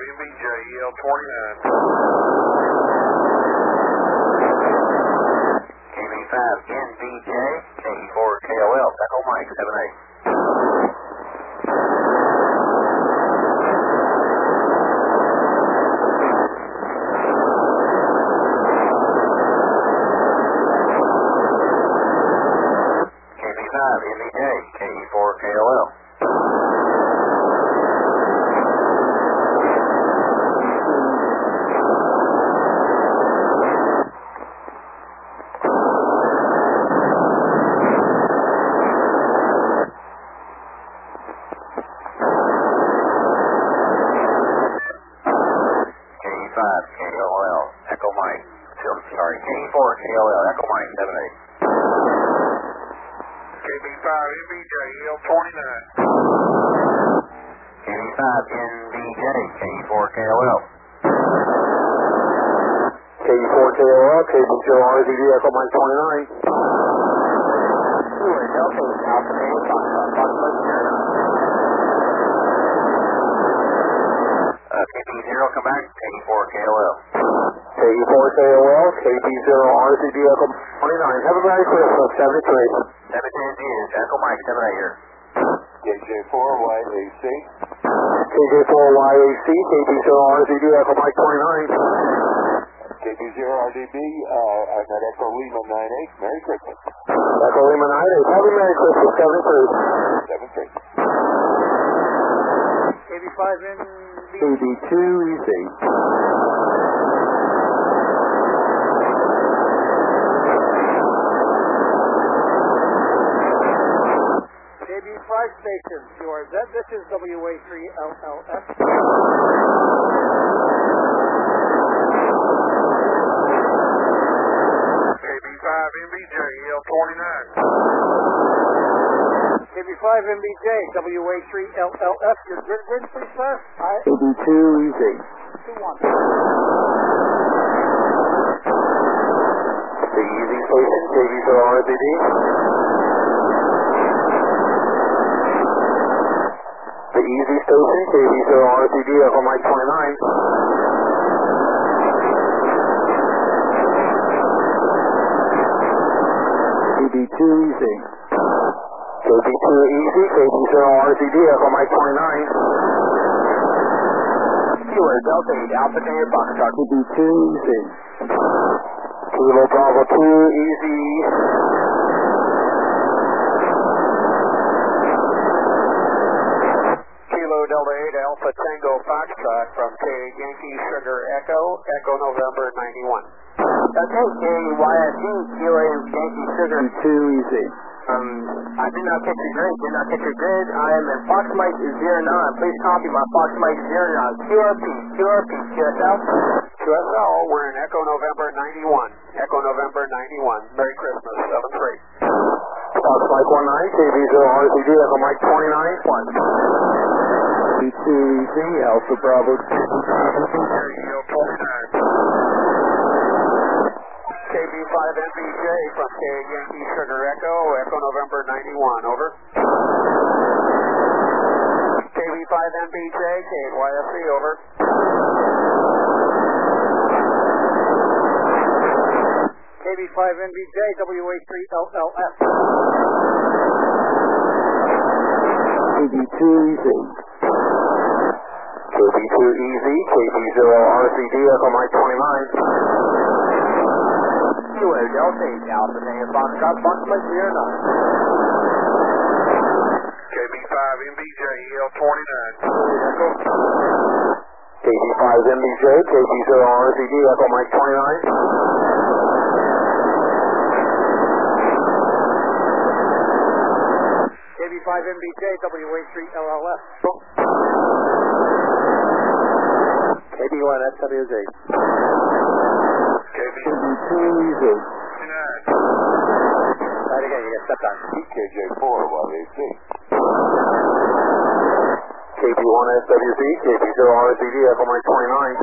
MBJ, EL29. KB5 NBJ, KE4 KOL, Echo Mike 78. KB5 NBJ, KE4 KOL. KOL, Echo Mike, sorry, KE4 KOL, Echo Mike 78. KB5 MBJ, EL29. KB5 NBJ, KE4 KOL. KE4 KOL, KB0 RZD, Echo Mike 29. Delta, Alpha Name, KB0, come back, KE4 KOL. KE4 KOL, KB0 RZD, Echo Mike 29. Have a Merry Christmas, 73. 710 is Echo Mike 78 here. KJ4YAC. KJ4YAC, KB0 RZD, Echo Mike 29. KB0RDB, I'm at Echo Lima 98. Merry Christmas. Echo Lima 98. Have a Merry Christmas, 73. 73. KB5 in KB2 easy. KB5 station, QRZ, this is WA3LLS. KB5 MBJ, EL29. KB5 MBJ, WA3LLS, your grid, please, sir. KB2 easy. 2-1. The easy station, KB0 RZD. The easy station, KB0 RZD, Echo Mike 29. KB2 easy. KB2 easy, KB0 RZD, Echo Mike 29. Kilo Delta 8, Alpha Daniel Foxtrot. KB2 easy. Kilo Bravo 2 easy. Kilo Delta 8, Alpha Tango Foxtrot from K Yankee Sugar Echo, Echo November 91. Okay, KYSE, Kilo Yankee Sugar. KB2 easy. I did not catch your grid, I am in Fox Mike 09. Please copy my Fox Mike 09. QRP, QSL? QSL, we're in Echo November 91. Echo November 91. Merry Christmas, 7-3. Fox Mike 19, KB0 RZD, Echo Mike 29. 1. KB2 easy, Alpha Bravo 2. EL29. KB5 MBJ from K Yankee Sugar Echo, Echo November 91, over. KB5 MBJ, KYSE, over. KB5 NBJ, WA3LLS. KB2 easy. KB2 easy, KB0 RZD, Echo Mike 29. Kilo Delta 8, Alpha Daniel Foxtrot, Fox Mike 09. KB5 MBJ, EL29. KB5 MBJ, KB0 RZD, Echo Mike 29. KB5 NBJ, WA3LLS. KB1 SWZ. KB2 easy. Right again, you got stepped on. KJ4YAC. KB1 SWZ, KB0 RZD, Echo Mike 29.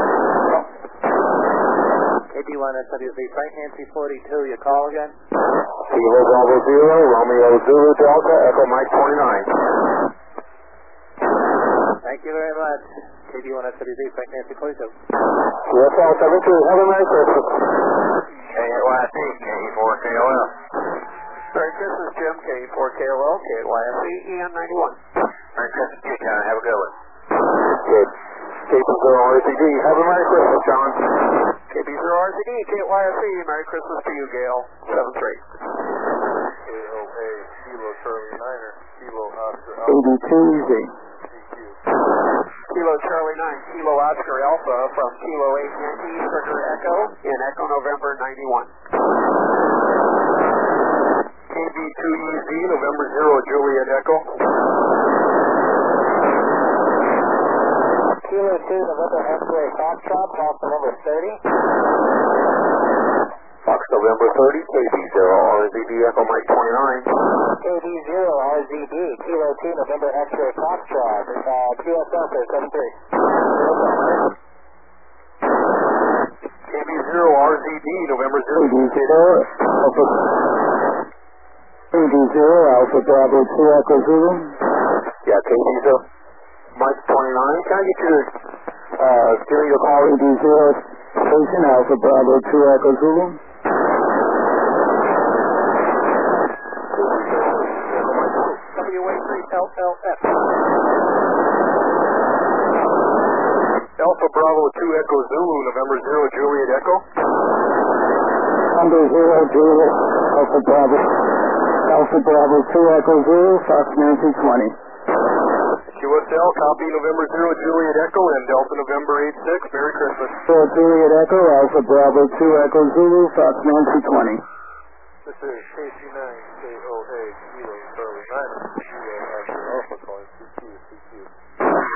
KB1 SWZ, Frank Nancy 42, your call again? Kilo Bravo 0, Romeo Zulu Delta, Echo Mike 29. Thank you. Kilo Inlet, KB1SWB, Frank Nancy, please go. QSL 73, have a Merry Christmas. KYC, K4KOL. Merry Christmas, Jim, K4KOL, KYC, EM91. Merry Christmas to you, John. Have a good one. Good. KB0RCD, have a Merry Christmas, John. KB0RCD, KYC, Merry Christmas to you, Gail, 73. KOA, Kilo Charlie Niner, Kilo Oscar Alpha, 82Z. CQ. Kilo Charlie 9, Kilo Oscar Alpha from Kilo 8 Yankee, Sugar Echo, in Echo November 91. KB2EZ, November 0, Juliet Echo. Kilo 2, November X-ray Foxtrot, Fox November 30. Fox November 30, KB0RZD, Echo Mike 29. KB0 RZD, Kilo 2, November X-ray Foxtrot, QSL, sir, 73. KB0RZD, November 0. KB0 Alpha Bravo 2 Echo Zulu. Yeah, KB0 Mike 29. Can I get you to give me your call? KB0 Station Alpha Bravo 2 Echo Zulu. WA3LLF. Alpha Bravo 2 Echo Zulu, November 0, Juliet Echo. Number 0, Juliet, Alpha Bravo 2 Echo Zulu, Fox Nancy 20. QSL, copy November 0, Juliet Echo, and Delta November 86. Merry Christmas. 0 Juliet Echo, Alpha Bravo 2 Echo Zulu, Fox Nancy 20. This is KC9, KOA, Kilo Charlie Niner, Kilo Oscar Alpha calling CQ.